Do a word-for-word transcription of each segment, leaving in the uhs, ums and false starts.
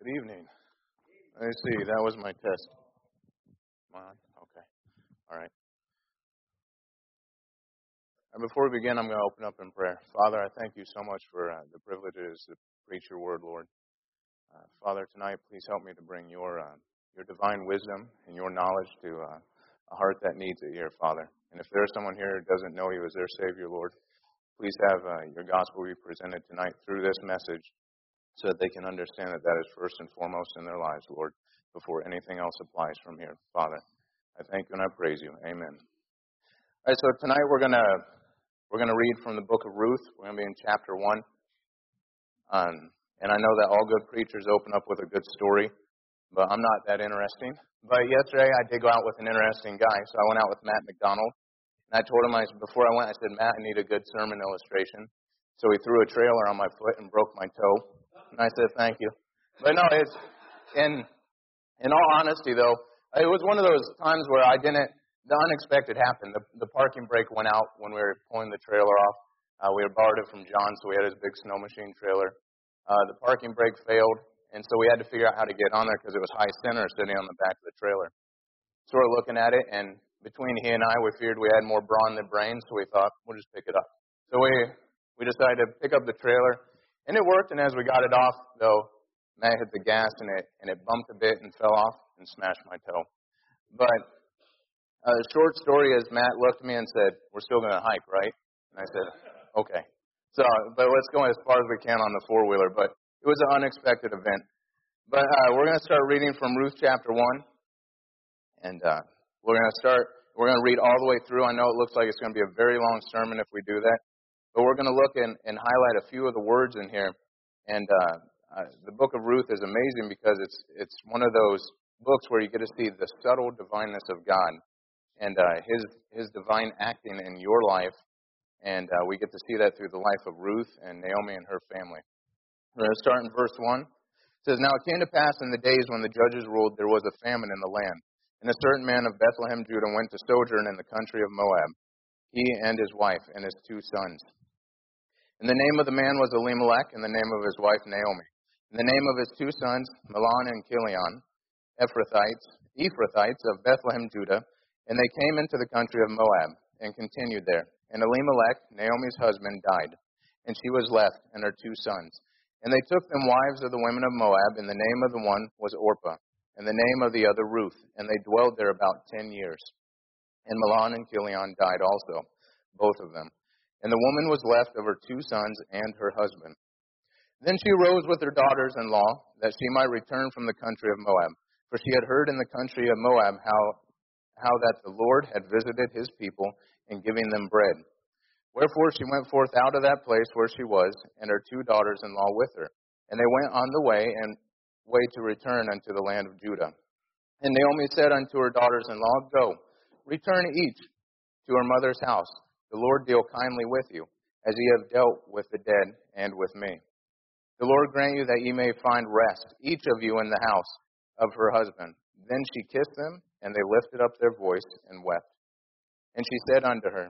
Good evening. Let me see. That was my test. Am I on? Okay. All right. And before we begin, I'm going to open up in prayer. Father, I thank you so much for uh, the privileges to preach your word, Lord. Uh, Father, tonight, please help me to bring your uh, your divine wisdom and your knowledge to uh, a heart that needs it here, Father. And if there's someone here who doesn't know you as their Savior, Lord, please have uh, your gospel be presented tonight through this message so that they can understand that that is first and foremost in their lives, Lord, before anything else applies from here, Father. I thank you and I praise you. Amen. All right, so tonight we're gonna we're gonna read from the book of Ruth. We're gonna be in chapter one, um, and I know that all good preachers open up with a good story, but I'm not that interesting. But yesterday I did go out with an interesting guy, so I went out with Matt McDonald, and I told him I before I went, I said, Matt, I need a good sermon illustration. So he threw a trailer on my foot and broke my toe, and I said, thank you. But no, it's in in all honesty though, it was one of those times where I didn't. The unexpected happened. The, the parking brake went out when we were pulling the trailer off. Uh, we had borrowed it from John, so we had his big snow machine trailer. Uh, the parking brake failed, and so we had to figure out how to get on there because it was high center sitting on the back of the trailer. So we're looking at it, and between he and I, we figured we had more brawn than brains, so we thought, we'll just pick it up. So we we decided to pick up the trailer, and it worked, and as we got it off, though, Matt hit the gas, and it, and it bumped a bit and fell off and smashed my toe. But Uh, the short story is Matt looked at me and said, we're still going to hike, right? And I said, okay. So, but let's go as far as we can on the four-wheeler. But it was an unexpected event. But uh, we're going to start reading from Ruth chapter one. And uh, we're going to start, we're going to read all the way through. I know it looks like it's going to be a very long sermon if we do that. But we're going to look and, and highlight a few of the words in here. And uh, uh, the book of Ruth is amazing because it's it's one of those books where you get to see the subtle divineness of God. And uh, his his divine acting in your life, and uh, we get to see that through the life of Ruth and Naomi and her family. We're going to start in verse one. It says, Now it came to pass in the days when the judges ruled, there was a famine in the land. And a certain man of Bethlehem, Judah, went to sojourn in the country of Moab, he and his wife and his two sons. And the name of the man was Elimelech, and the name of his wife Naomi. And the name of his two sons, Mahlon and Chilion, Ephrathites, Ephrathites of Bethlehem, Judah. And they came into the country of Moab, and continued there. And Elimelech, Naomi's husband, died, and she was left, and her two sons. And they took them wives of the women of Moab, and the name of the one was Orpah, and the name of the other Ruth. And they dwelled there about ten years. And Mahlon and Chilion died also, both of them. And the woman was left of her two sons and her husband. Then she arose with her daughters-in-law, that she might return from the country of Moab. For she had heard in the country of Moab how how that the Lord had visited his people in giving them bread. Wherefore she went forth out of that place where she was, and her two daughters-in-law with her. And they went on the way, and way to return unto the land of Judah. And Naomi said unto her daughters-in-law, Go, return each to her mother's house. The Lord deal kindly with you, as ye have dealt with the dead and with me. The Lord grant you that ye may find rest, each of you in the house of her husband. Then she kissed them, and they lifted up their voice and wept. And she said unto her,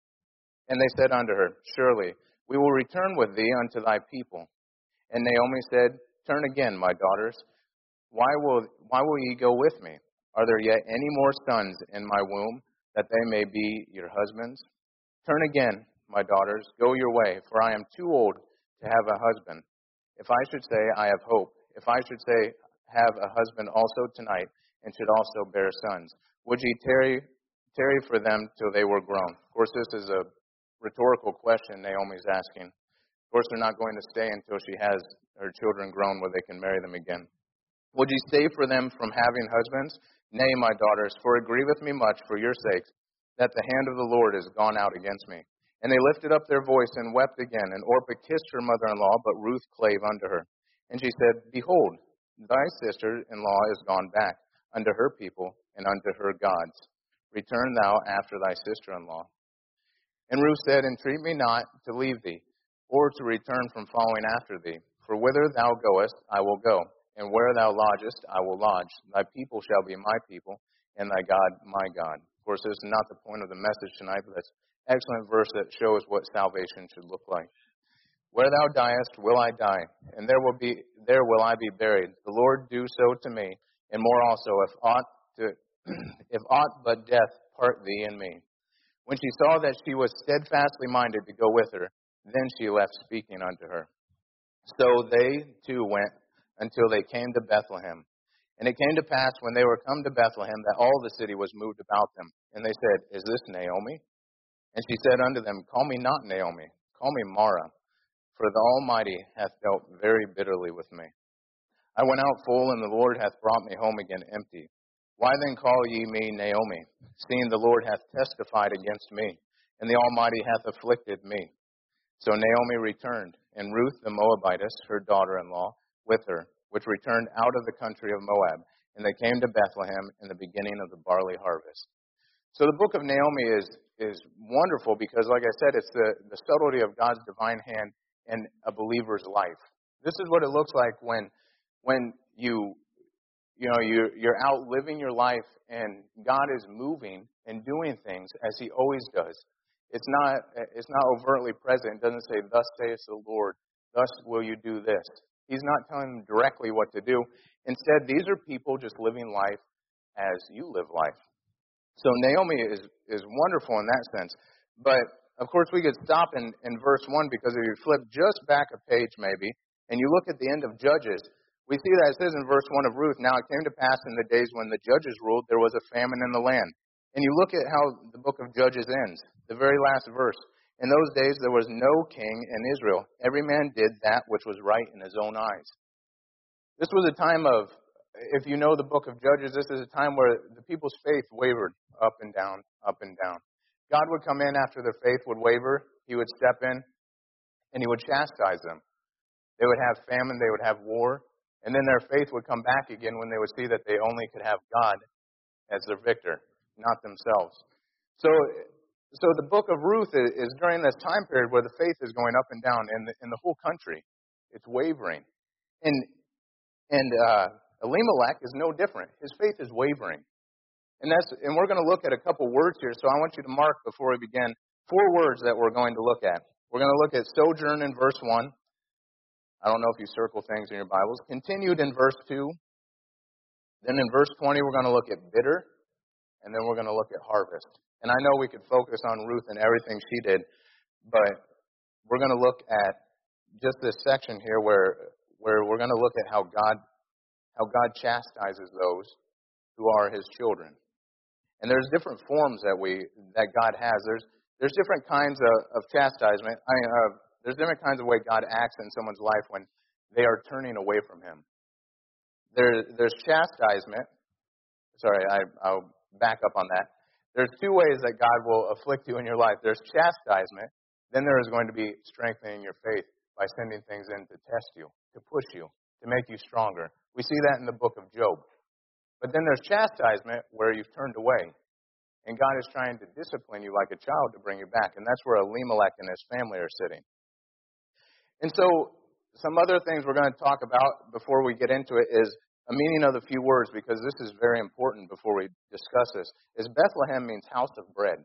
and they said unto her, Surely we will return with thee unto thy people. And Naomi said, Turn again, my daughters. Why will why will ye go with me? Are there yet any more sons in my womb, that they may be your husbands? Turn again, my daughters, go your way, for I am too old to have a husband. If I should say, I have hope, if I should say, have a husband also tonight, and should also bear sons, would ye tarry, tarry for them till they were grown? Of course, this is a rhetorical question Naomi's asking. Of course, they're not going to stay until she has her children grown where they can marry them again. Would ye stay for them from having husbands? Nay, my daughters, for it grieveth me much for your sakes, that the hand of the Lord is gone out against me. And they lifted up their voice and wept again, and Orpah kissed her mother-in-law, but Ruth clave unto her. And she said, Behold, thy sister-in-law is gone back unto her people and unto her gods. Return thou after thy sister-in-law. And Ruth said, Entreat me not to leave thee, or to return from following after thee. For whither thou goest, I will go, and where thou lodgest, I will lodge. Thy people shall be my people, and thy God my God. Of course, this is not the point of the message tonight, but that's an excellent verse that shows what salvation should look like. Where thou diest, will I die, and there will be there will I be buried. The Lord do so to me, and more also, if aught to, if aught but death part thee and me. When she saw that she was steadfastly minded to go with her, then she left speaking unto her. So they two went until they came to Bethlehem. And it came to pass, when they were come to Bethlehem, that all the city was moved about them. And they said, Is this Naomi? And she said unto them, Call me not Naomi, call me Mara, for the Almighty hath dealt very bitterly with me. I went out full, and the Lord hath brought me home again empty. Why then call ye me Naomi, seeing the Lord hath testified against me, and the Almighty hath afflicted me? So Naomi returned, and Ruth the Moabitess, her daughter-in-law, with her, which returned out of the country of Moab, and they came to Bethlehem in the beginning of the barley harvest. So the book of Naomi is is wonderful because, like I said, it's the, the subtlety of God's divine hand in a believer's life. This is what it looks like when when you you know you're you're out living your life and God is moving and doing things as He always does. It's not it's not overtly present. It doesn't say, "Thus saith the Lord, thus will you do this." He's not telling them directly what to do. Instead, these are people just living life as you live life. So Naomi is, is wonderful in that sense. But, of course, we could stop in, in verse one because if you flip just back a page maybe, and you look at the end of Judges, we see that it says in verse one of Ruth, Now it came to pass in the days when the judges ruled, there was a famine in the land. And you look at how the book of Judges ends, the very last verse. In those days there was no king in Israel. Every man did that which was right in his own eyes. This was a time of, if you know the book of Judges, this is a time where the people's faith wavered up and down, up and down. God would come in after their faith would waver. He would step in, and He would chastise them. They would have famine, they would have war, and then their faith would come back again when they would see that they only could have God as their victor, not themselves. So, so the book of Ruth is, is during this time period where the faith is going up and down in the, in the whole country. It's wavering. And, and uh, Elimelech is no different. His faith is wavering. And that's and we're going to look at a couple words here, so I want you to mark before we begin four words that we're going to look at. We're going to look at sojourn in verse one. I don't know if you circle things in your Bibles. Continued in verse two. Then in verse twenty, we're going to look at bitter. And then we're going to look at harvest. And I know we could focus on Ruth and everything she did, but we're going to look at just this section here where where we're going to look at how God how God chastises those who are His children. And there's different forms that we that God has. There's there's different kinds of, of chastisement. I mean, uh, there's different kinds of way God acts in someone's life when they are turning away from Him. There there's chastisement. Sorry, I, I'll back up on that. There's two ways that God will afflict you in your life. There's chastisement. Then there is going to be strengthening your faith by sending things in to test you, to push you, to make you stronger. We see that in the book of Job. But then there's chastisement where you've turned away. And God is trying to discipline you like a child to bring you back. And that's where Elimelech and his family are sitting. And so some other things we're going to talk about before we get into it is a meaning of the few words, because this is very important before we discuss this, is Bethlehem means house of bread.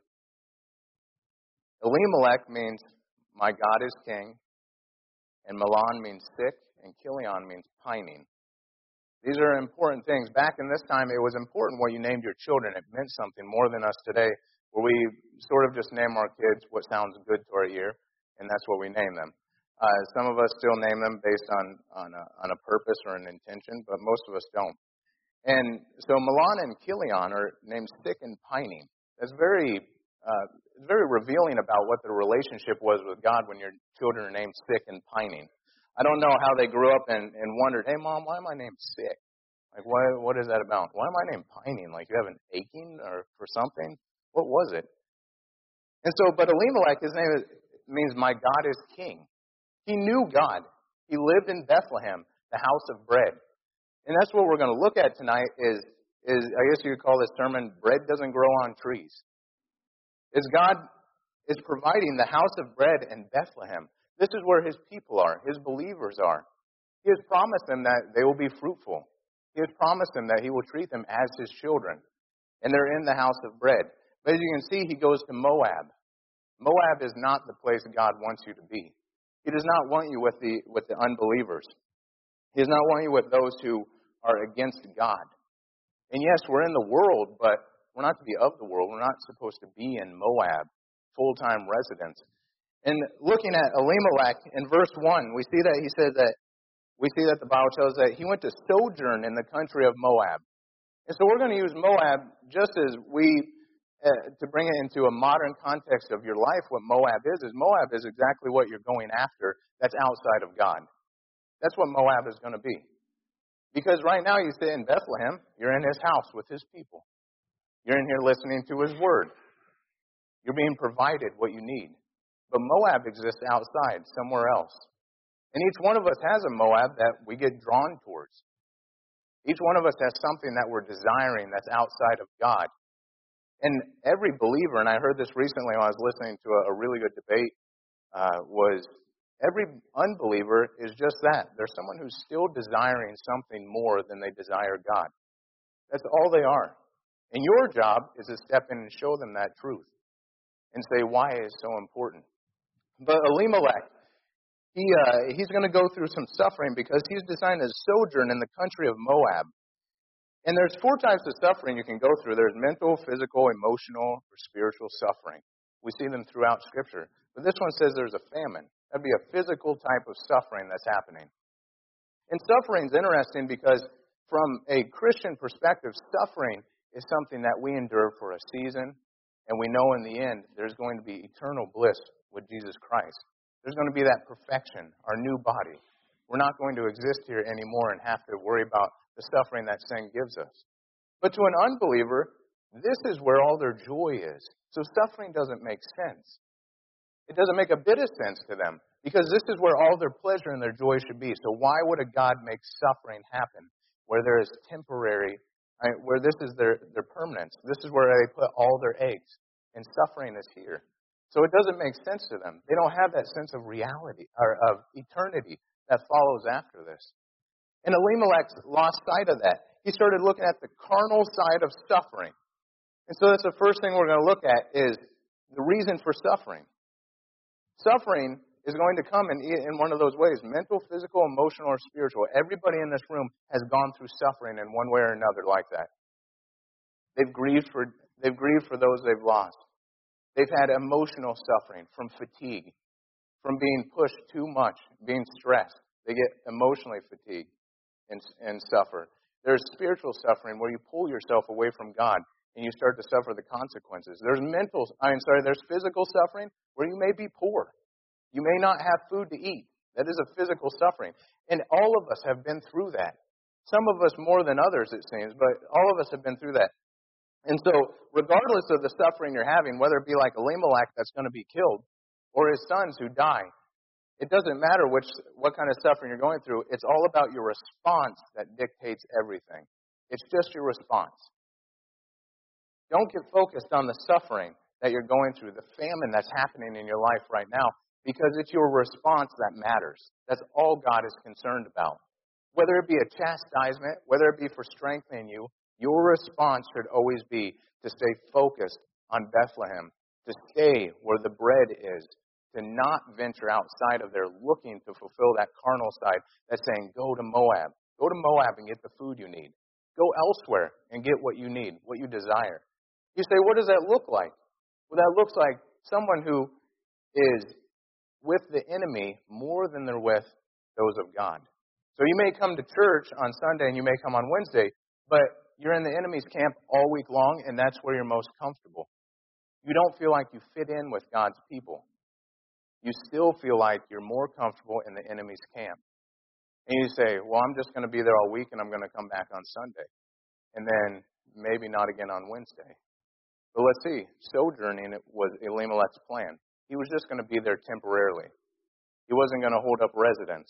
Elimelech means my God is king. And Mahlon means sick. And Chilion means pining. These are important things. Back in this time, it was important what you named your children. It meant something more than us today, where we sort of just name our kids what sounds good to our ear, and that's what we name them. Uh, some of us still name them based on on a, on a purpose or an intention, but most of us don't. And so Mahlon and Chilion are named sick and pining. That's very uh, very revealing about what the relationship was with God when your children are named sick and pining. I don't know how they grew up and, and wondered, hey, Mom, why am I named sick? Like, what, what is that about? Why am I named pining? Like, you have an aching or for something? What was it? And so, but Elimelech, his name is, means my God is king. He knew God. He lived in Bethlehem, the house of bread. And that's what we're going to look at tonight is, is I guess you could call this sermon, bread doesn't grow on trees. Is God is providing the house of bread in Bethlehem. This is where His people are, His believers are. He has promised them that they will be fruitful. He has promised them that He will treat them as His children. And they're in the house of bread. But as you can see, He goes to Moab. Moab is not the place God wants you to be. He does not want you with the with the unbelievers. He is not wanting you with those who are against God. And yes, we're in the world, but we're not to be of the world. We're not supposed to be in Moab, full-time residents. And looking at Elimelech in verse one, we see that he says that, we see that the Bible tells us that he went to sojourn in the country of Moab. And so we're going to use Moab just as we, uh, to bring it into a modern context of your life, what Moab is, is Moab is exactly what you're going after that's outside of God. That's what Moab is going to be. Because right now you sit in Bethlehem, you're in his house with his people. You're in here listening to his word. You're being provided what you need. But Moab exists outside, somewhere else. And each one of us has a Moab that we get drawn towards. Each one of us has something that we're desiring that's outside of God. And every believer, and I heard this recently when I was listening to a, a really good debate, uh, was every unbeliever is just that. There's someone who's still desiring something more than they desire God. That's all they are. And your job is to step in and show them that truth and say why it is so important. But Elimelech, he uh, he's going to go through some suffering because he's designed to sojourn in the country of Moab. And there's four types of suffering you can go through. There's mental, physical, emotional, or spiritual suffering. We see them throughout Scripture. But this one says there's a famine. That'd be a physical type of suffering that's happening. And suffering is interesting because from a Christian perspective, suffering is something that we endure for a season, and we know in the end there's going to be eternal bliss with Jesus Christ. There's going to be that perfection, our new body. We're not going to exist here anymore and have to worry about the suffering that sin gives us. But to an unbeliever, this is where all their joy is. So suffering doesn't make sense. It doesn't make a bit of sense to them because this is where all their pleasure and their joy should be. So why would a God make suffering happen where there is temporary, where this is their, their permanence? This is where they put all their eggs, and suffering is here. So it doesn't make sense to them. They don't have that sense of reality or of eternity that follows after this. And Elimelech lost sight of that. He started looking at the carnal side of suffering. And so that's the first thing we're going to look at is the reason for suffering. Suffering is going to come in, in one of those ways, mental, physical, emotional, or spiritual. Everybody in this room has gone through suffering in one way or another like that. They've grieved for, they've grieved for those they've lost. They've had emotional suffering from fatigue, from being pushed too much, being stressed. They get emotionally fatigued and, and suffer. There's spiritual suffering where you pull yourself away from God and you start to suffer the consequences. There's mental, I'm sorry, there's physical suffering where you may be poor. You may not have food to eat. That is a physical suffering. And all of us have been through that. Some of us more than others, it seems, but all of us have been through that. And so, regardless of the suffering you're having, whether it be like Elimelech that's going to be killed, or his sons who die, it doesn't matter which what kind of suffering you're going through. It's all about your response that dictates everything. It's just your response. Don't get focused on the suffering that you're going through, the famine that's happening in your life right now, because it's your response that matters. That's all God is concerned about. Whether it be a chastisement, whether it be for strengthening you, your response should always be to stay focused on Bethlehem, to stay where the bread is, to not venture outside of there looking to fulfill that carnal side that's saying, go to Moab. Go to Moab and get the food you need. Go elsewhere and get what you need, what you desire. You say, what does that look like? Well, that looks like someone who is with the enemy more than they're with those of God. So you may come to church on Sunday and you may come on Wednesday, but you're in the enemy's camp all week long, and that's where you're most comfortable. You don't feel like you fit in with God's people. You still feel like you're more comfortable in the enemy's camp. And you say, well, I'm just going to be there all week, and I'm going to come back on Sunday. And then maybe not again on Wednesday. But let's see. Sojourning was Elimelech's plan. He was just going to be there temporarily. He wasn't going to hold up residence.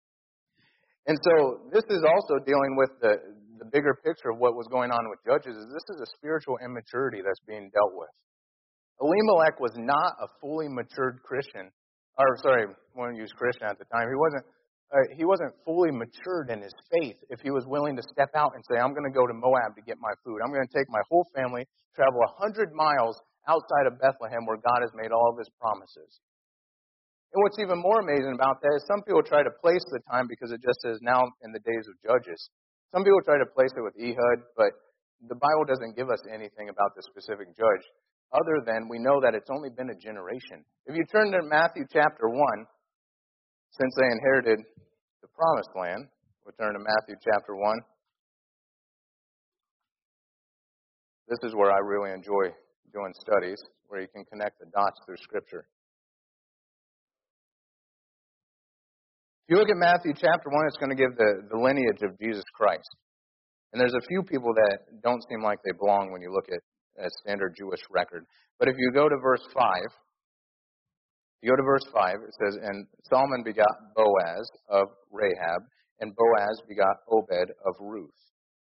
And so this is also dealing with the, the bigger picture of what was going on with Judges. Is this is a spiritual immaturity that's being dealt with. Elimelech was not a fully matured Christian. Or sorry, I won't use Christian at the time. He wasn't. Uh, he wasn't fully matured in his faith if he was willing to step out and say, I'm going to go to Moab to get my food. I'm going to take my whole family, travel one hundred miles outside of Bethlehem where God has made all of his promises. And what's even more amazing about that is some people try to place the time because it just says now in the days of Judges. Some people try to place it with Ehud, but the Bible doesn't give us anything about the specific judge other than we know that it's only been a generation. If you turn to Matthew chapter one, since they inherited the promised land, we'll turn to Matthew chapter one. This is where I really enjoy doing studies, where you can connect the dots through Scripture. If you look at Matthew chapter one, it's going to give the, the lineage of Jesus Christ. And there's a few people that don't seem like they belong when you look at a standard Jewish record. But if you go to verse five, you go to verse five, it says, and Solomon begot Boaz of Rahab, and Boaz begot Obed of Ruth.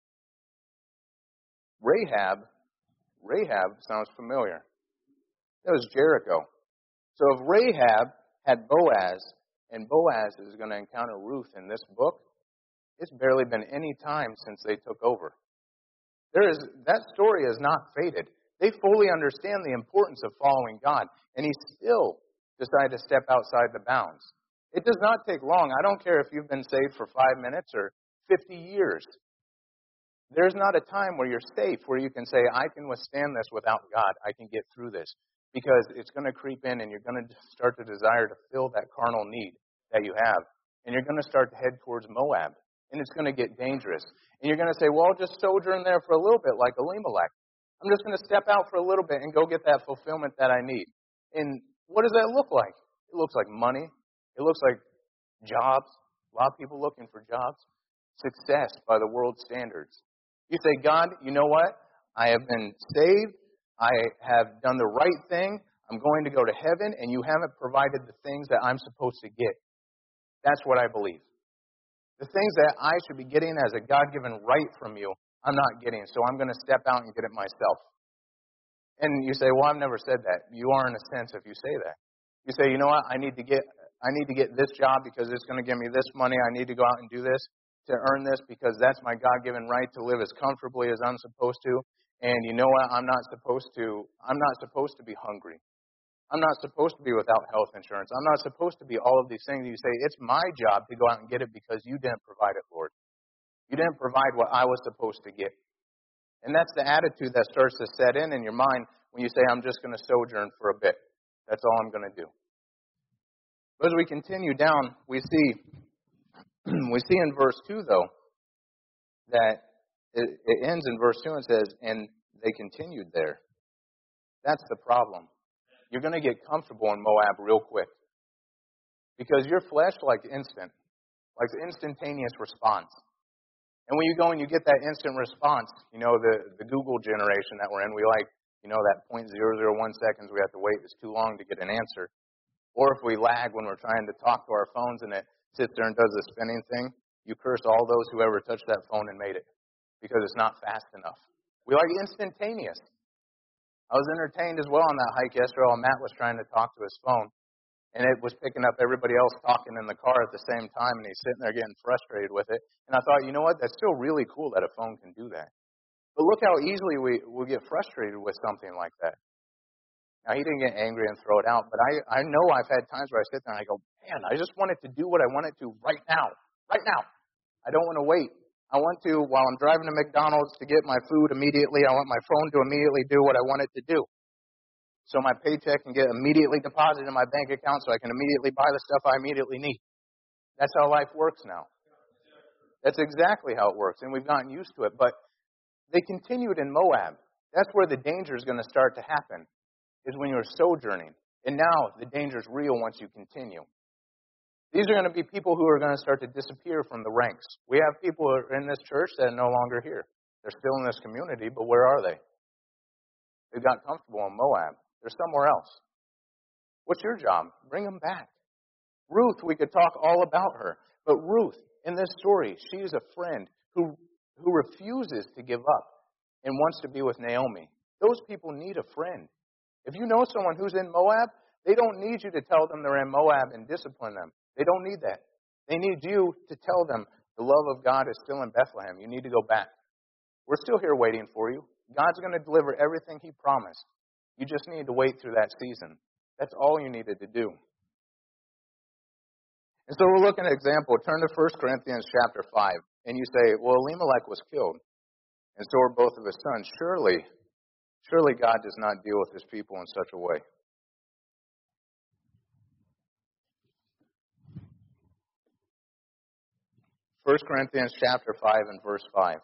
Rahab, Rahab sounds familiar. That was Jericho. So if Rahab had Boaz, and Boaz is going to encounter Ruth in this book, it's barely been any time since they took over. There is that story has not faded. They fully understand the importance of following God, and he still decided to step outside the bounds. It does not take long. I don't care if you've been saved for five minutes or fifty years. There's not a time where you're safe, where you can say, I can withstand this without God. I can get through this. Because it's going to creep in and you're going to start to desire to fill that carnal need that you have. And you're going to start to head towards Moab. And it's going to get dangerous. And you're going to say, well, I'll just sojourn there for a little bit like Elimelech. I'm just going to step out for a little bit and go get that fulfillment that I need. And what does that look like? It looks like money. It looks like jobs. A lot of people looking for jobs. Success by the world's standards. You say, God, you know what? I have been saved. I have done the right thing. I'm going to go to heaven, and you haven't provided the things that I'm supposed to get. That's what I believe. The things that I should be getting as a God-given right from you, I'm not getting, so I'm going to step out and get it myself. And you say, well, I've never said that. You are in a sense if you say that. You say, you know what, I need to get I need to get this job because it's going to give me this money. I need to go out and do this to earn this because that's my God-given right to live as comfortably as I'm supposed to. And you know what? I'm not supposed to, I'm not supposed to be hungry. I'm not supposed to be without health insurance. I'm not supposed to be all of these things. You say, it's my job to go out and get it because you didn't provide it, Lord. You didn't provide what I was supposed to get. And that's the attitude that starts to set in in your mind when you say, I'm just going to sojourn for a bit. That's all I'm going to do. But as we continue down, we see, we see in verse two, though, that It, it ends in verse two and says, and they continued there. That's the problem. You're going to get comfortable in Moab real quick. Because your flesh likes instant, likes instantaneous response. And when you go and you get that instant response, you know, the, the Google generation that we're in, we like, you know, that zero point zero zero one seconds we have to wait is too long to get an answer. Or if we lag when we're trying to talk to our phones and it sits there and does the spinning thing, you curse all those who ever touched that phone and made it. Because it's not fast enough. We like instantaneous. I was entertained as well on that hike yesterday while Matt was trying to talk to his phone. And it was picking up everybody else talking in the car at the same time, and he's sitting there getting frustrated with it. And I thought, you know what? That's still really cool that a phone can do that. But look how easily we, we get frustrated with something like that. Now, he didn't get angry and throw it out, but I, I know I've had times where I sit there and I go, man, I just want it to do what I want it to right now. Right now. I don't want to wait. I want to, while I'm driving to McDonald's to get my food immediately, I want my phone to immediately do what I want it to do. So my paycheck can get immediately deposited in my bank account so I can immediately buy the stuff I immediately need. That's how life works now. That's exactly how it works, and we've gotten used to it. But they continued in Moab. That's where the danger is going to start to happen, is when you're sojourning. And now the danger is real once you continue. These are going to be people who are going to start to disappear from the ranks. We have people in this church that are no longer here. They're still in this community, but where are they? They've got comfortable in Moab. They're somewhere else. What's your job? Bring them back. Ruth, we could talk all about her. But Ruth, in this story, she is a friend who, who refuses to give up and wants to be with Naomi. Those people need a friend. If you know someone who's in Moab, they don't need you to tell them they're in Moab and discipline them. They don't need that. They need you to tell them the love of God is still in Bethlehem. You need to go back. We're still here waiting for you. God's going to deliver everything He promised. You just need to wait through that season. That's all you needed to do. And so we'll look at an example. Turn to First Corinthians chapter five. And you say, well, Elimelech was killed, and so were both of his sons. Surely, surely God does not deal with his people in such a way. First Corinthians chapter five and verse five.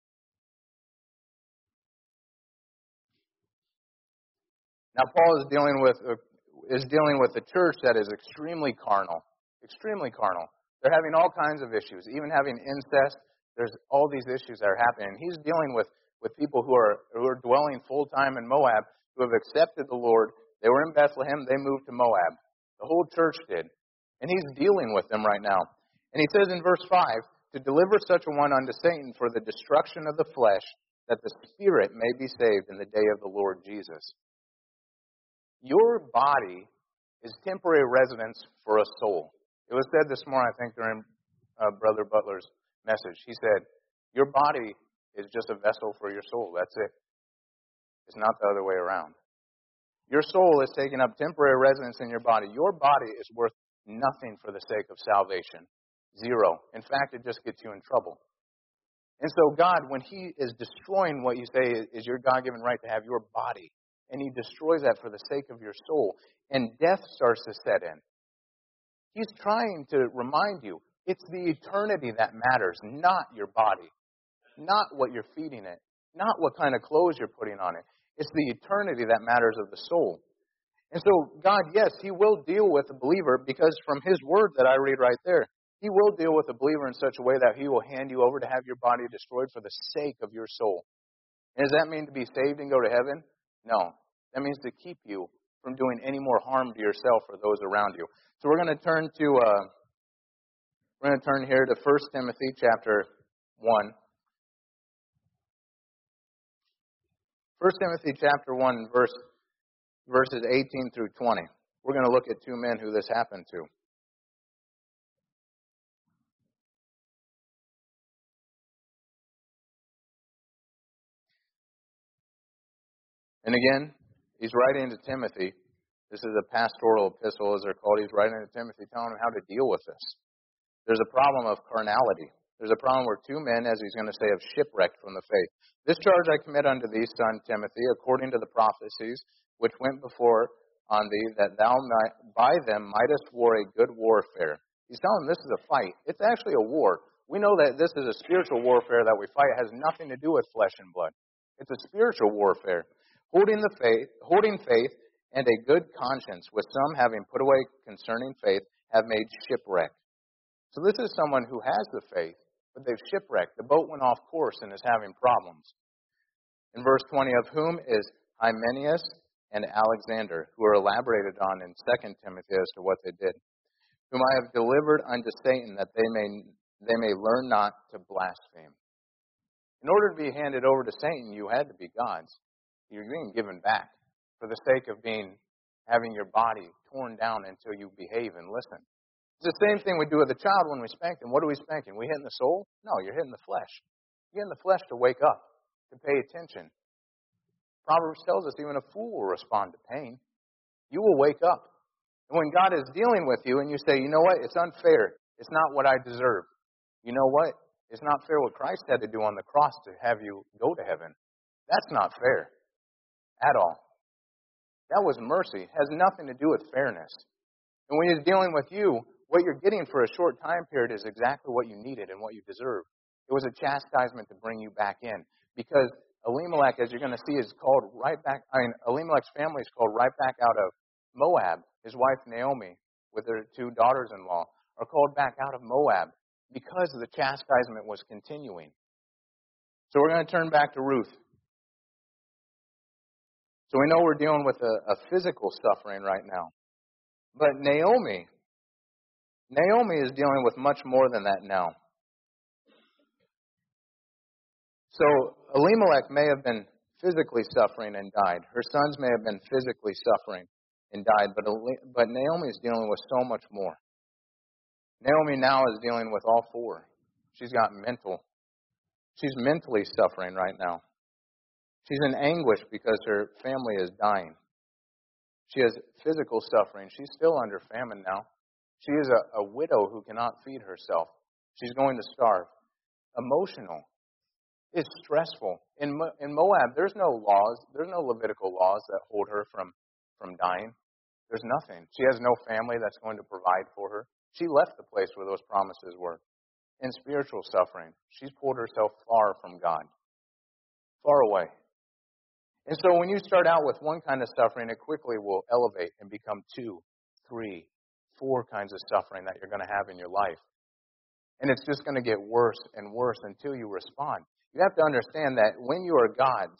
Now Paul is dealing with is dealing with a church that is extremely carnal, extremely carnal. They're having all kinds of issues, even having incest. There's all these issues that are happening. He's dealing with, with people who are who are dwelling full time in Moab, who have accepted the Lord. They were in Bethlehem. They moved to Moab. The whole church did, and he's dealing with them right now. And he says in verse five, to deliver such a one unto Satan for the destruction of the flesh, that the spirit may be saved in the day of the Lord Jesus. Your body is temporary residence for a soul. It was said this morning, I think, during uh, Brother Butler's message. He said, your body is just a vessel for your soul. That's it. It's not the other way around. Your soul is taking up temporary residence in your body. Your body is worth nothing for the sake of salvation. Zero. In fact, it just gets you in trouble. And so God, when He is destroying what you say is your God-given right to have your body, and He destroys that for the sake of your soul, and death starts to set in, He's trying to remind you, it's the eternity that matters, not your body, not what you're feeding it, not what kind of clothes you're putting on it. It's the eternity that matters of the soul. And so God, yes, He will deal with a believer, because from His word that I read right there, He will deal with a believer in such a way that He will hand you over to have your body destroyed for the sake of your soul. And does that mean to be saved and go to heaven? No. That means to keep you from doing any more harm to yourself or those around you. So we're going to turn to uh, we're going to turn here to First Timothy chapter one. First Timothy chapter one, verse verses eighteen through twenty. We're going to look at two men who this happened to. And again, he's writing to Timothy. This is a pastoral epistle, as they're called. He's writing to Timothy, telling him how to deal with this. There's a problem of carnality. There's a problem where two men, as he's going to say, have shipwrecked from the faith. This charge I commit unto thee, son Timothy, according to the prophecies which went before on thee, that thou might, by them mightest war a good warfare. He's telling them this is a fight. It's actually a war. We know that this is a spiritual warfare that we fight. It has nothing to do with flesh and blood. It's a spiritual warfare. Holding the faith, holding faith and a good conscience, with some having put away concerning faith, have made shipwreck. So this is someone who has the faith, but they've shipwrecked. The boat went off course and is having problems. In verse twenty, of whom is Hymenaeus and Alexander, who are elaborated on in Second Timothy as to what they did, whom I have delivered unto Satan, that they may they may learn not to blaspheme. In order to be handed over to Satan, you had to be God's. You're being given back for the sake of being having your body torn down until you behave and listen. It's the same thing we do with a child when we spank them. What are we spanking? We hitting the soul? No, you're hitting the flesh. You're hitting the flesh to wake up, to pay attention. Proverbs tells us even a fool will respond to pain. You will wake up. And when God is dealing with you and you say, you know what, it's unfair. It's not what I deserve. You know what? It's not fair what Christ had to do on the cross to have you go to heaven. That's not fair. At all. That was mercy. It has nothing to do with fairness. And when He's dealing with you, what you're getting for a short time period is exactly what you needed and what you deserve. It was a chastisement to bring you back in. Because Elimelech, as you're going to see, is called right back, I mean, Elimelech's family is called right back out of Moab. His wife Naomi, with her two daughters-in-law, are called back out of Moab because the chastisement was continuing. So we're going to turn back to Ruth. So we know we're dealing with a, a physical suffering right now. But Naomi, Naomi is dealing with much more than that now. So Elimelech may have been physically suffering and died. Her sons may have been physically suffering and died. But, but Naomi is dealing with so much more. Naomi now is dealing with all four. She's got mental. She's mentally suffering right now. She's in anguish because her family is dying. She has physical suffering. She's still under famine now. She is a, a widow who cannot feed herself. She's going to starve. Emotional. It's stressful. In, Mo- in Moab, there's no laws. There's no Levitical laws that hold her from, from dying. There's nothing. She has no family that's going to provide for her. She left the place where those promises were. In spiritual suffering, she's pulled herself far from God. Far away. And so when you start out with one kind of suffering, it quickly will elevate and become two, three, four kinds of suffering that you're going to have in your life. And it's just going to get worse and worse until you respond. You have to understand that when you are God's,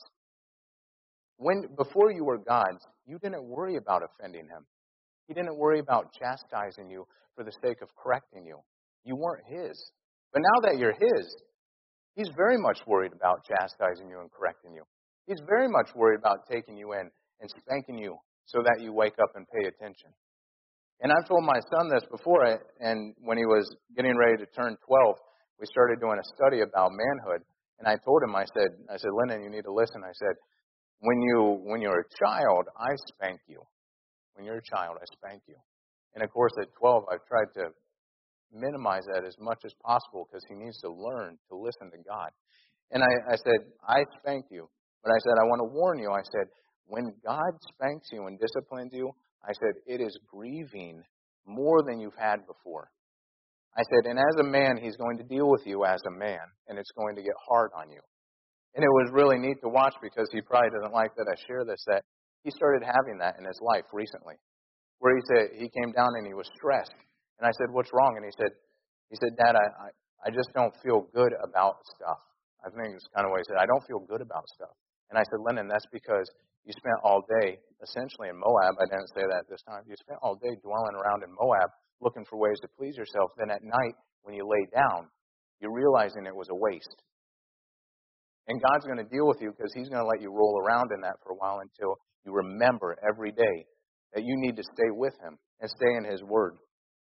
when before you were God's, you didn't worry about offending Him. He didn't worry about chastising you for the sake of correcting you. You weren't His. But now that you're His, He's very much worried about chastising you and correcting you. He's very much worried about taking you in and spanking you so that you wake up and pay attention. And I've told my son this before, and when he was getting ready to turn twelve, we started doing a study about manhood. And I told him, I said, I said, Lyndon, you need to listen. I said, when you when you're a child, I spank you. When you're a child, I spank you. And of course, at twelve, I've tried to minimize that as much as possible because he needs to learn to listen to God. And I, I said, I spank you. But I said, I want to warn you. I said, when God spanks you and disciplines you, I said, it is grieving more than you've had before. I said, and as a man, He's going to deal with you as a man, and it's going to get hard on you. And it was really neat to watch because he probably doesn't like that I share this, that he started having that in his life recently, where he said he came down and he was stressed. And I said, what's wrong? And he said, he said, Dad, I, I, I just don't feel good about stuff. I think it's kind of what he said. I don't feel good about stuff. And I said, Lyndon, that's because you spent all day, essentially in Moab. I didn't say that this time. You spent all day dwelling around in Moab, looking for ways to please yourself. Then at night, when you lay down, you're realizing it was a waste. And God's going to deal with you because He's going to let you roll around in that for a while until you remember every day that you need to stay with Him and stay in His Word.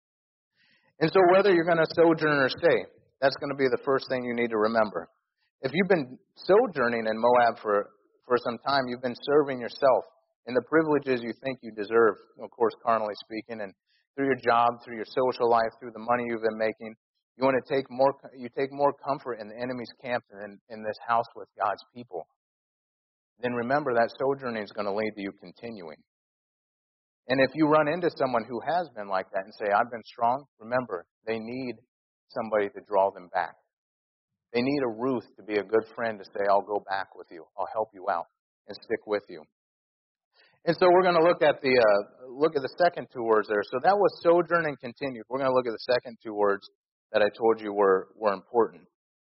And so whether you're going to sojourn or stay, that's going to be the first thing you need to remember. If you've been sojourning in Moab for, for some time, you've been serving yourself in the privileges you think you deserve, of course, carnally speaking, and through your job, through your social life, through the money you've been making. You want to take more, you take more comfort in the enemy's camp than in this house with God's people. Then remember that sojourning is going to lead to you continuing. And if you run into someone who has been like that and say, I've been strong, remember, they need somebody to draw them back. They need a Ruth to be a good friend to say, I'll go back with you. I'll help you out and stick with you. And so we're going to look at the uh, look at the second two words there. So that was sojourn and continued. We're going to look at the second two words that I told you were, were important.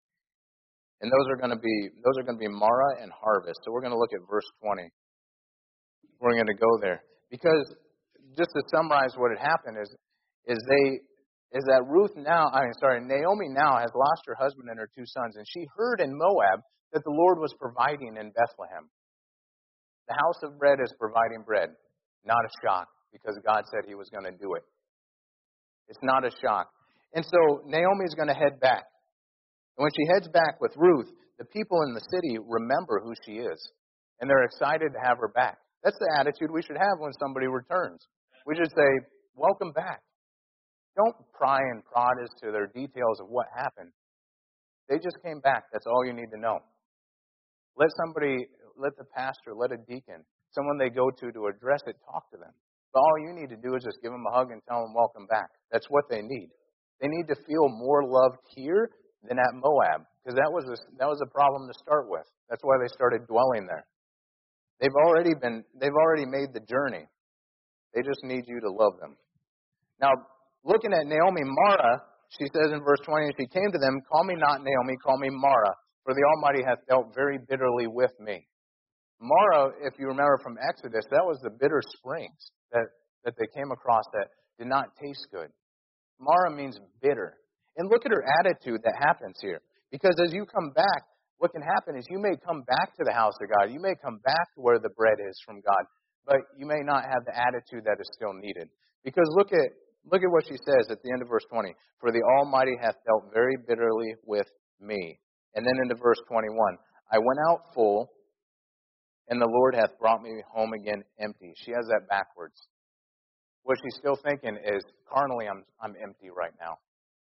And those are going to be those are going to be Mara and harvest. So we're going to look at verse twenty. We're going to go there. Because just to summarize what had happened is is they is that Ruth now, I mean, sorry, Naomi now has lost her husband and her two sons, and she heard in Moab that the Lord was providing in Bethlehem. The house of bread is providing bread. Not a shock, because God said He was going to do it. It's not a shock. And so Naomi's going to head back. And when she heads back with Ruth, the people in the city remember who she is, and they're excited to have her back. That's the attitude we should have when somebody returns. We should say, welcome back. Don't pry and prod as to their details of what happened. They just came back. That's all you need to know. Let somebody, let the pastor, let a deacon, someone they go to to address it, talk to them. But all you need to do is just give them a hug and tell them welcome back. That's what they need. They need to feel more loved here than at Moab, because that was a, that was a problem to start with. That's why they started dwelling there. They've already been, they've already made the journey. They just need you to love them. Now, looking at Naomi, Mara, she says in verse twenty, she came to them, call me not Naomi, call me Mara, for the Almighty hath dealt very bitterly with me. Mara, if you remember from Exodus, that was the bitter springs that, that they came across that did not taste good. Mara means bitter. And look at her attitude that happens here. Because as you come back, what can happen is you may come back to the house of God. You may come back to where the bread is from God. But you may not have the attitude that is still needed. Because look at Look at what she says at the end of verse twenty. For the Almighty hath dealt very bitterly with me. And then into verse twenty-one. I went out full, and the Lord hath brought me home again empty. She has that backwards. What she's still thinking is, carnally, I'm, I'm empty right now.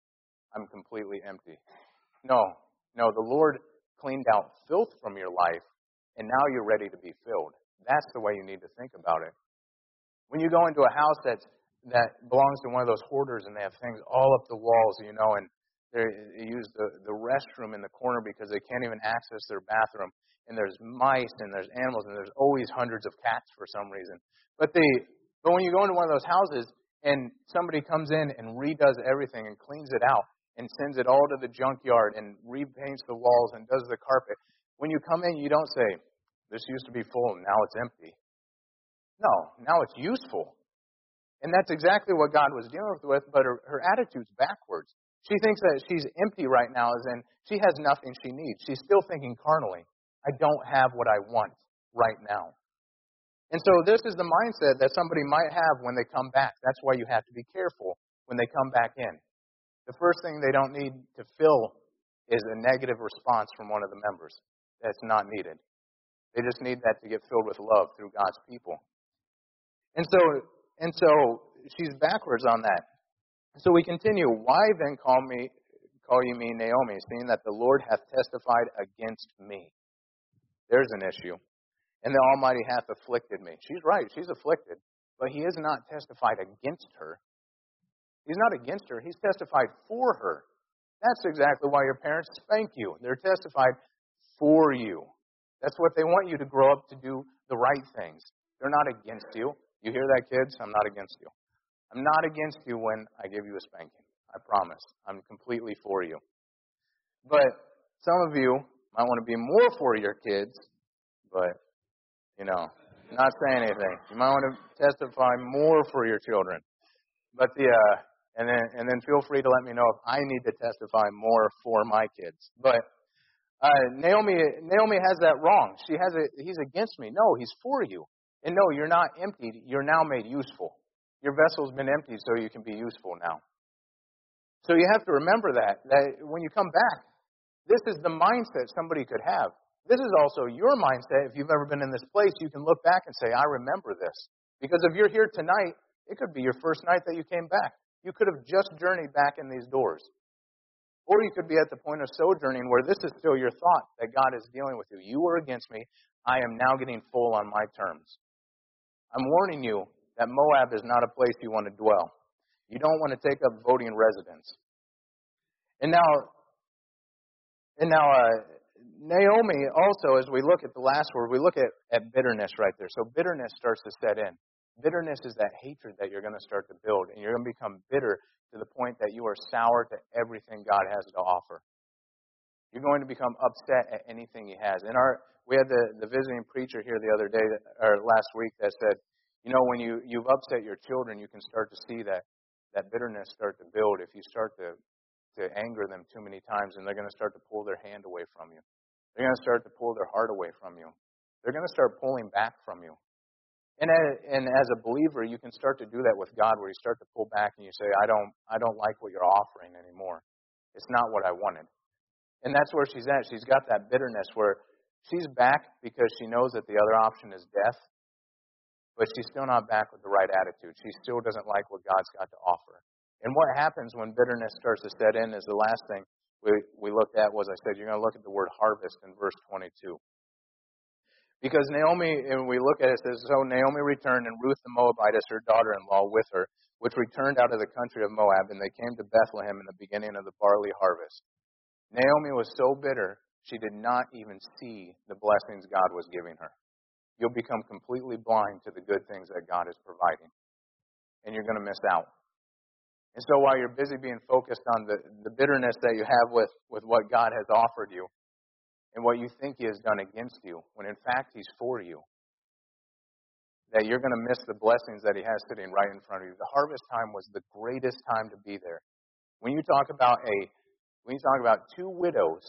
I'm completely empty. No, no, the Lord cleaned out filth from your life, and now you're ready to be filled. That's the way you need to think about it. When you go into a house that's, that belongs to one of those hoarders and they have things all up the walls, you know, and they use the, the restroom in the corner because they can't even access their bathroom, and there's mice and there's animals and there's always hundreds of cats for some reason. But they, but when you go into one of those houses and somebody comes in and redoes everything and cleans it out and sends it all to the junkyard and repaints the walls and does the carpet, when you come in, you don't say, this used to be full and now it's empty. No, now it's useful. And that's exactly what God was dealing with, but her, her attitude's backwards. She thinks that she's empty right now, as in she has nothing she needs. She's still thinking carnally, I don't have what I want right now. And so this is the mindset that somebody might have when they come back. That's why you have to be careful when they come back in. The first thing they don't need to fill is a negative response from one of the members. That's not needed. They just need that to get filled with love through God's people. And so, and so she's backwards on that. So we continue. Why then call me, call you me Naomi, seeing that the Lord hath testified against me? There's an issue. And the Almighty hath afflicted me. She's right. She's afflicted. But He has not testified against her. He's not against her. He's testified for her. That's exactly why your parents spank you. They're testified for you. That's what they want you to grow up to do the right things. They're not against you. You hear that, kids? I'm not against you. I'm not against you when I give you a spanking. I promise. I'm completely for you. But some of you might want to be more for your kids, but, you know, not saying anything. You might want to testify more for your children. But the, uh, and then, and then feel free to let me know if I need to testify more for my kids. But, uh, Naomi, Naomi has that wrong. She has a, he's against me. No, he's for you. And no, you're not emptied. You're now made useful. Your vessel's been emptied so you can be useful now. So you have to remember that, that when you come back, this is the mindset somebody could have. This is also your mindset. If you've ever been in this place, you can look back and say, I remember this. Because if you're here tonight, it could be your first night that you came back. You could have just journeyed back in these doors. Or you could be at the point of sojourning where this is still your thought that God is dealing with you. You were against me. I am now getting full on my terms. I'm warning you that Moab is not a place you want to dwell. You don't want to take up voting residence. And now, and now uh, Naomi also, as we look at the last word, we look at, at bitterness right there. So bitterness starts to set in. Bitterness is that hatred that you're going to start to build, and you're going to become bitter to the point that you are sour to everything God has to offer. You're going to become upset at anything He has. And our we had the, the visiting preacher here the other day, or last week, that said, you know, when you, you've upset your children, you can start to see that, that bitterness start to build if you start to, to anger them too many times, and they're going to start to pull their hand away from you. They're going to start to pull their heart away from you. They're going to start pulling back from you. And as, and as a believer, you can start to do that with God, where you start to pull back and you say, I don't, I don't like what you're offering anymore. It's not what I wanted. And that's where she's at. She's got that bitterness where she's back because she knows that the other option is death, but she's still not back with the right attitude. She still doesn't like what God's got to offer. And what happens when bitterness starts to set in is the last thing we, we looked at was, I said, you're going to look at the word harvest in verse twenty-two. Because Naomi, and we look at it, it says, so Naomi returned, and Ruth the Moabitess, her daughter-in-law, with her, which returned out of the country of Moab, and they came to Bethlehem in the beginning of the barley harvest. Naomi was so bitter, she did not even see the blessings God was giving her. You'll become completely blind to the good things that God is providing. And you're going to miss out. And so while you're busy being focused on the, the bitterness that you have with, with what God has offered you, and what you think He has done against you, when in fact He's for you, that you're going to miss the blessings that He has sitting right in front of you. The harvest time was the greatest time to be there. When you talk about a When you talk about two widows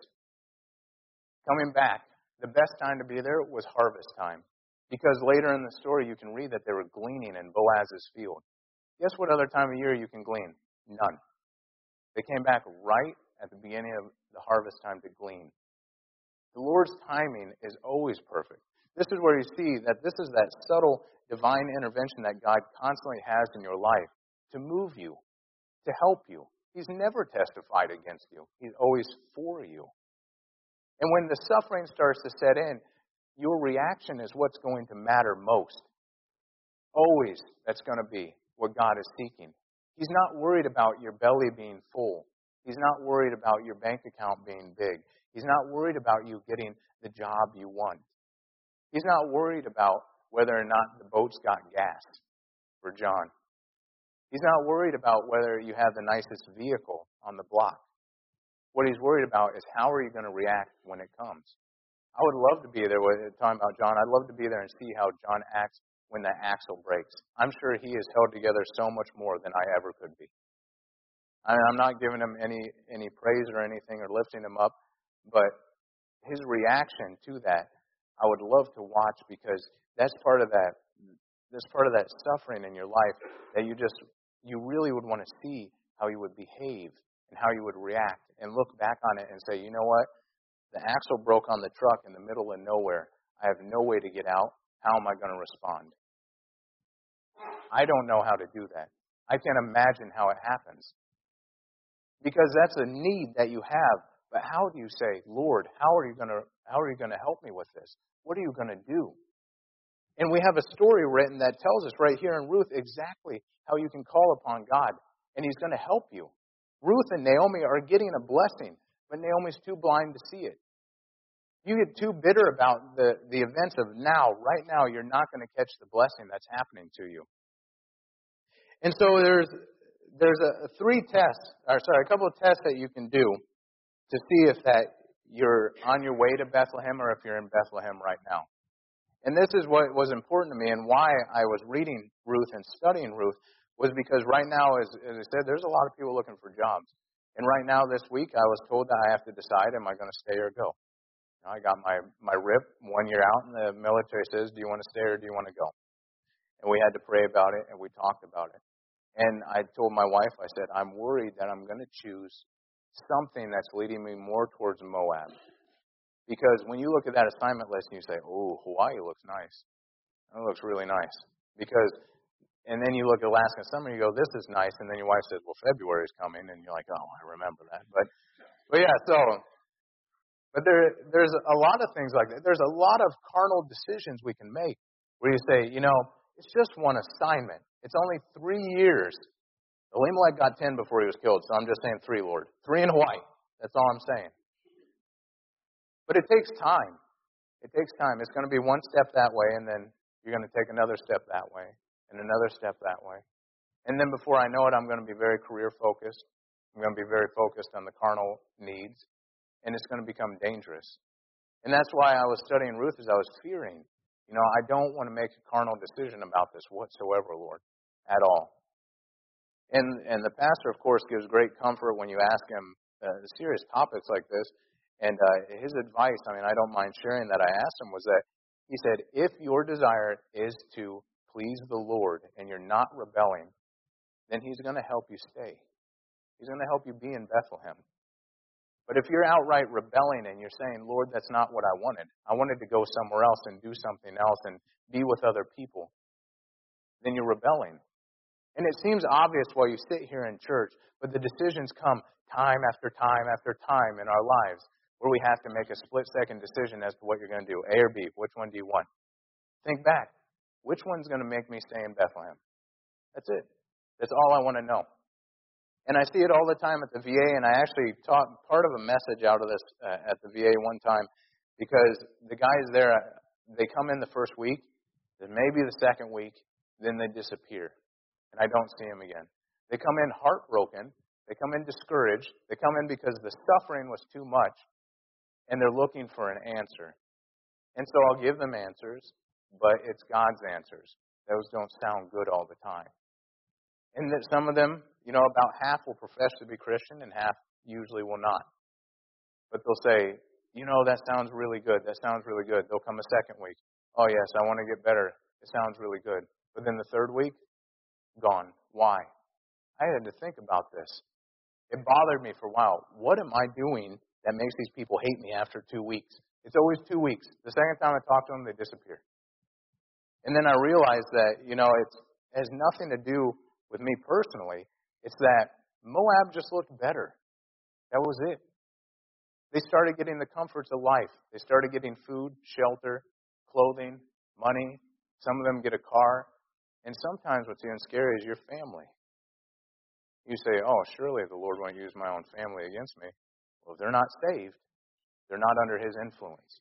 coming back, the best time to be there was harvest time. Because later in the story, you can read that they were gleaning in Boaz's field. Guess what other time of year you can glean? None. They came back right at the beginning of the harvest time to glean. The Lord's timing is always perfect. This is where you see that this is that subtle divine intervention that God constantly has in your life to move you, to help you. He's never testified against you. He's always for you. And when the suffering starts to set in, your reaction is what's going to matter most. Always, that's going to be what God is seeking. He's not worried about your belly being full. He's not worried about your bank account being big. He's not worried about you getting the job you want. He's not worried about whether or not the boat's got gas for John. He's not worried about whether you have the nicest vehicle on the block. What he's worried about is how are you going to react when it comes. I would love to be there, talking about John, I'd love to be there and see how John acts when the axle breaks. I'm sure he is held together so much more than I ever could be. I mean, I'm not giving him any, any praise or anything or lifting him up, but his reaction to that, I would love to watch, because that's part of that, that's part of that suffering in your life that you just, you really would want to see how you would behave and how you would react and look back on it and say, you know what? The axle broke on the truck in the middle of nowhere. I have no way to get out. How am I going to respond? I don't know how to do that. I can't imagine how it happens. Because that's a need that you have. But how do you say, Lord, how are you going to how are you going to help me with this? What are you going to do? And we have a story written that tells us right here in Ruth exactly how you can call upon God, and He's going to help you. Ruth and Naomi are getting a blessing, but Naomi's too blind to see it. You get too bitter about the, the events of now, right now, you're not going to catch the blessing that's happening to you. And so there's there's a three tests, or sorry, a couple of tests that you can do to see if that you're on your way to Bethlehem or if you're in Bethlehem right now. And this is what was important to me, and why I was reading Ruth and studying Ruth was because right now, as, as I said, there's a lot of people looking for jobs. And right now this week, I was told that I have to decide, am I going to stay or go? I got my, my R I P one year out, and the military says, do you want to stay or do you want to go? And we had to pray about it, and we talked about it. And I told my wife, I said, I'm worried that I'm going to choose something that's leading me more towards Moab. Because when you look at that assignment list and you say, oh, Hawaii looks nice. That looks really nice. Because, and then you look at Alaska in summer and you go, this is nice. And then your wife says, well, February's coming. And you're like, oh, I remember that. But, but yeah, so, but there, there's a lot of things like that. There's a lot of carnal decisions we can make where you say, you know, it's just one assignment. It's only three years. Elimelech got ten before he was killed, so I'm just saying three, Lord. Three in Hawaii. That's all I'm saying. But it takes time. It takes time. It's going to be one step that way, and then you're going to take another step that way, and another step that way. And then before I know it, I'm going to be very career-focused. I'm going to be very focused on the carnal needs, and it's going to become dangerous. And that's why I was studying Ruth, as I was fearing. You know, I don't want to make a carnal decision about this whatsoever, Lord, at all. And and the pastor, of course, gives great comfort when you ask him uh, serious topics like this. And uh, his advice, I mean, I don't mind sharing that I asked him, was that he said, if your desire is to please the Lord and you're not rebelling, then He's going to help you stay. He's going to help you be in Bethlehem. But if you're outright rebelling and you're saying, Lord, that's not what I wanted. I wanted to go somewhere else and do something else and be with other people, then you're rebelling. And it seems obvious while you sit here in church, but the decisions come time after time after time in our lives where we have to make a split-second decision as to what you're going to do, A or B. Which one do you want? Think back. Which one's going to make me stay in Bethlehem? That's it. That's all I want to know. And I see it all the time at the V A, and I actually taught part of a message out of this uh, at the V A one time, because the guys there, they come in the first week, then maybe the second week, then they disappear, and I don't see them again. They come in heartbroken, they come in discouraged, they come in because the suffering was too much, and they're looking for an answer. And so I'll give them answers, but it's God's answers. Those don't sound good all the time. And that some of them, you know, about half will profess to be Christian and half usually will not. But they'll say, you know, that sounds really good. That sounds really good. They'll come a second week. Oh, yes, I want to get better. It sounds really good. But then the third week, gone. Why? I had to think about this. It bothered me for a while. What am I doing that makes these people hate me after two weeks? It's always two weeks. The second time I talk to them, they disappear. And then I realized that, you know, it's, it has nothing to do with me personally. It's that Moab just looked better. That was it. They started getting the comforts of life. They started getting food, shelter, clothing, money. Some of them get a car. And sometimes what's even scary is your family. You say, oh, surely the Lord won't use my own family against me. Well, if they're not saved, they're not under His influence.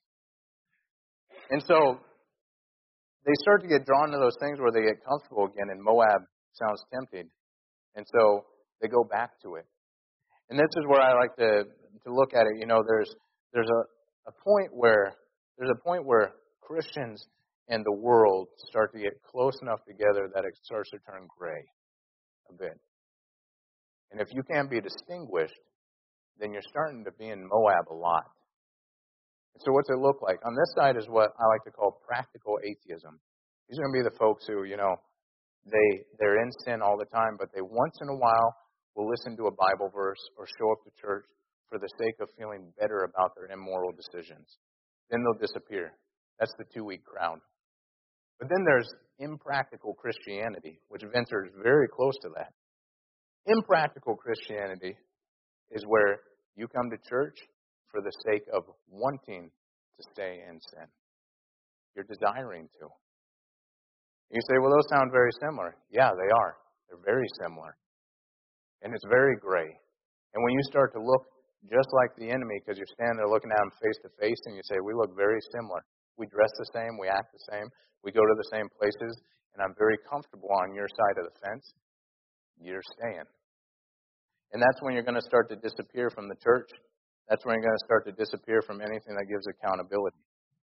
And so they start to get drawn to those things where they get comfortable again, and Moab sounds tempting. And so they go back to it. And this is where I like to, to look at it. You know, there's there's a, a point where there's a point where Christians and the world start to get close enough together that it starts to turn gray a bit. And if you can't be distinguished, then you're starting to be in Moab a lot. And so what's it look like? On this side is what I like to call practical atheism. These are going to be the folks who, you know, they, they're in sin all the time, but they once in a while will listen to a Bible verse or show up to church for the sake of feeling better about their immoral decisions. Then they'll disappear. That's the two-week crowd. But then there's impractical Christianity, which ventures very close to that. Impractical Christianity is where you come to church for the sake of wanting to stay in sin. You're desiring to. You say, well, those sound very similar. Yeah, they are. They're very similar. And it's very gray. And when you start to look just like the enemy, because you're standing there looking at them face to face, and you say, we look very similar. We dress the same. We act the same. We go to the same places. And I'm very comfortable on your side of the fence. You're staying. And that's when you're going to start to disappear from the church. That's when you're going to start to disappear from anything that gives accountability.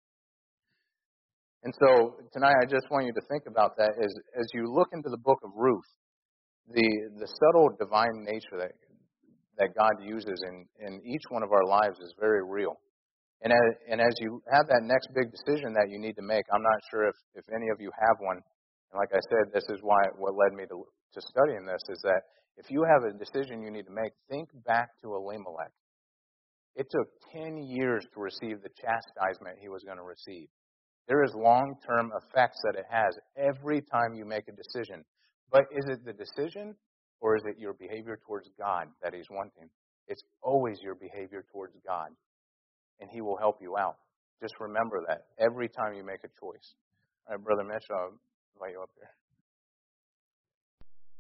And so tonight I just want you to think about that as, as you look into the book of Ruth, the, the subtle divine nature that, that God uses in, in each one of our lives is very real. And as, and as you have that next big decision that you need to make, I'm not sure if, if any of you have one. And like I said, this is why what led me to, to studying this, is that if you have a decision you need to make, think back to Elimelech. It took ten years to receive the chastisement he was going to receive. There is long-term effects that it has every time you make a decision. But is it the decision, or is it your behavior towards God that He's wanting? It's always your behavior towards God, and He will help you out. Just remember that every time you make a choice. All right, Brother Mitch, I'll invite you up here.